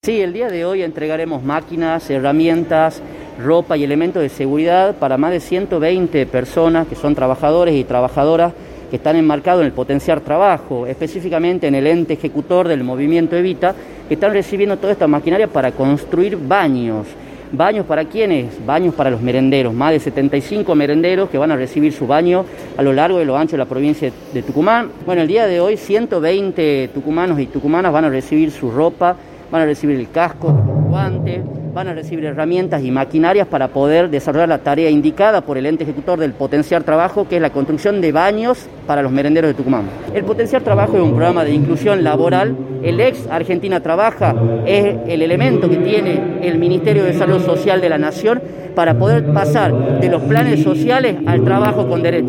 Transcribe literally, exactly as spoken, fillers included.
Sí, el día de hoy entregaremos máquinas, herramientas, ropa y elementos de seguridad para más de ciento veinte personas que son trabajadores y trabajadoras que están enmarcados en el Potenciar Trabajo, específicamente en el ente ejecutor del movimiento Evita, que están recibiendo toda esta maquinaria para construir baños. ¿Baños para quiénes? Baños para los merenderos, más de setenta y cinco merenderos que van a recibir su baño a lo largo y lo ancho de la provincia de Tucumán. Bueno, el día de hoy ciento veinte tucumanos y tucumanas van a recibir su ropa, van a recibir el casco, los guantes, van a recibir herramientas y maquinarias para poder desarrollar la tarea indicada por el ente ejecutor del Potenciar Trabajo, que es la construcción de baños para los merenderos de Tucumán. El Potenciar Trabajo es un programa de inclusión laboral. El ex Argentina Trabaja es el elemento que tiene el Ministerio de Desarrollo Social de la Nación para poder pasar de los planes sociales al trabajo con derecho.